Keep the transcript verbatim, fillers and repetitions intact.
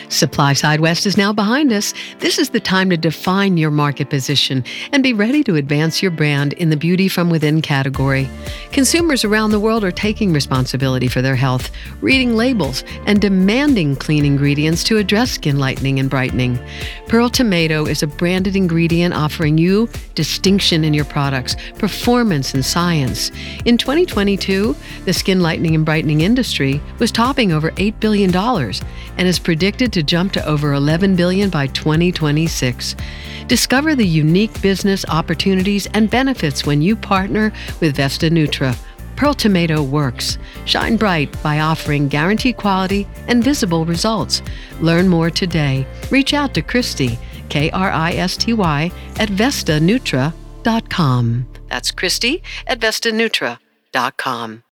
Supply Side West is now behind us. This is the time to define your market position and be ready to advance your brand in the beauty from within category. Consumers around the world are taking responsibility for their health, reading labels, and demanding clean ingredients to address skin lightening and brightening. Pearl Tomato is a branded ingredient offering you distinction in your products, performance, and science. In twenty twenty-two, the skin lightening and brightening industry was topping over eight billion dollars and is predicted to jump to over eleven billion dollars by twenty twenty-six. Discover the unique business opportunities and benefits when you partner with Vesta Nutra. Pearl Tomato works. Shine bright by offering guaranteed quality and visible results. Learn more today. Reach out to Christy, K R I S T Y, at vesta nutra dot com. That's Christy at vesta nutra dot com.